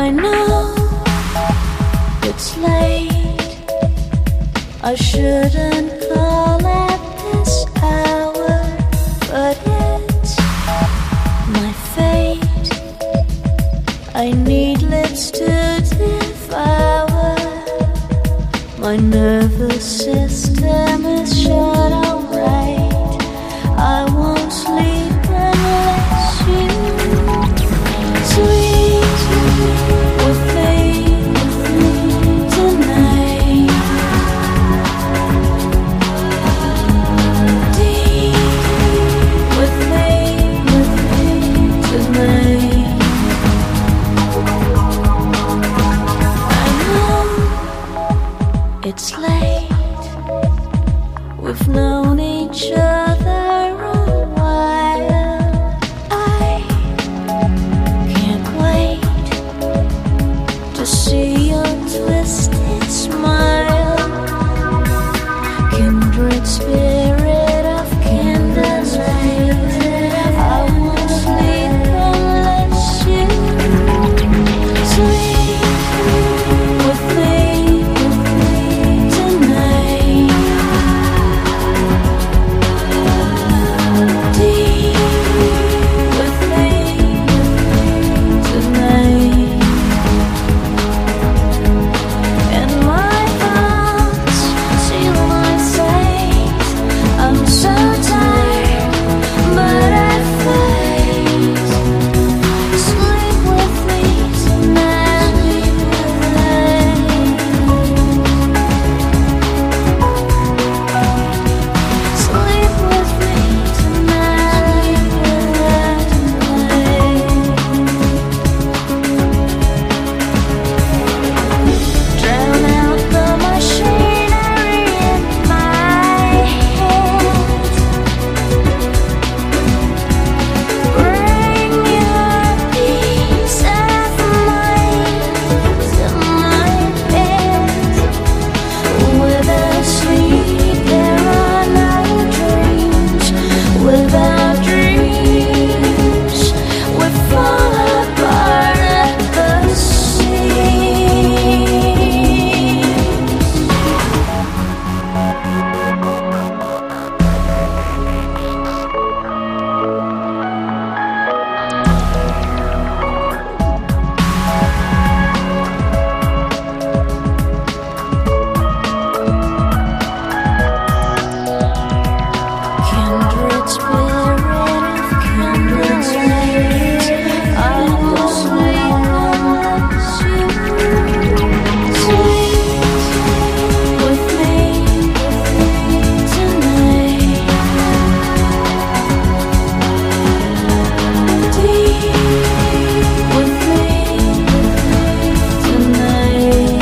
I know it's late. I shouldn't call at this hour, but it's my fate. I need lips to devour. My nervous system is shut alright. I won't sleep unless you sleep with me tonight. Deep with me tonight. I know it's late. We've known each other a while. I can't wait to see your twisted smile. Kindred spirit of candlelight. I won't sleep unless you sleep with me tonight. Deep with me tonight. And my thoughts seal my fate. I'm so tired, but I fight. Sleep with me tonight. Sleep with me tonight. Drown out the machinery in my head. Bring your peace of mind to my bed. Without sleep there are no dreams. Without dreams we fall apart at the seams. Kindred spirit of candlelight. I will sleep unless you sleep with me tonight. Deep with me tonight.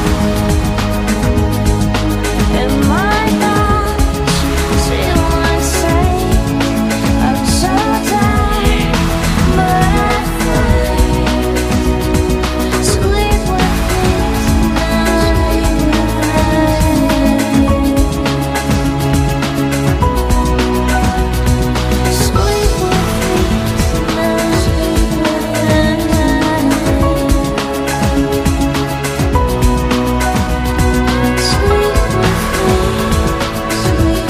And my thoughts seal my fate. I'm so tired, but I fight. Sleep with me tonight. Sleep with me tonight. Sleep with me. Sleep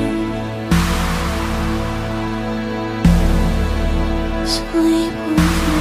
with me.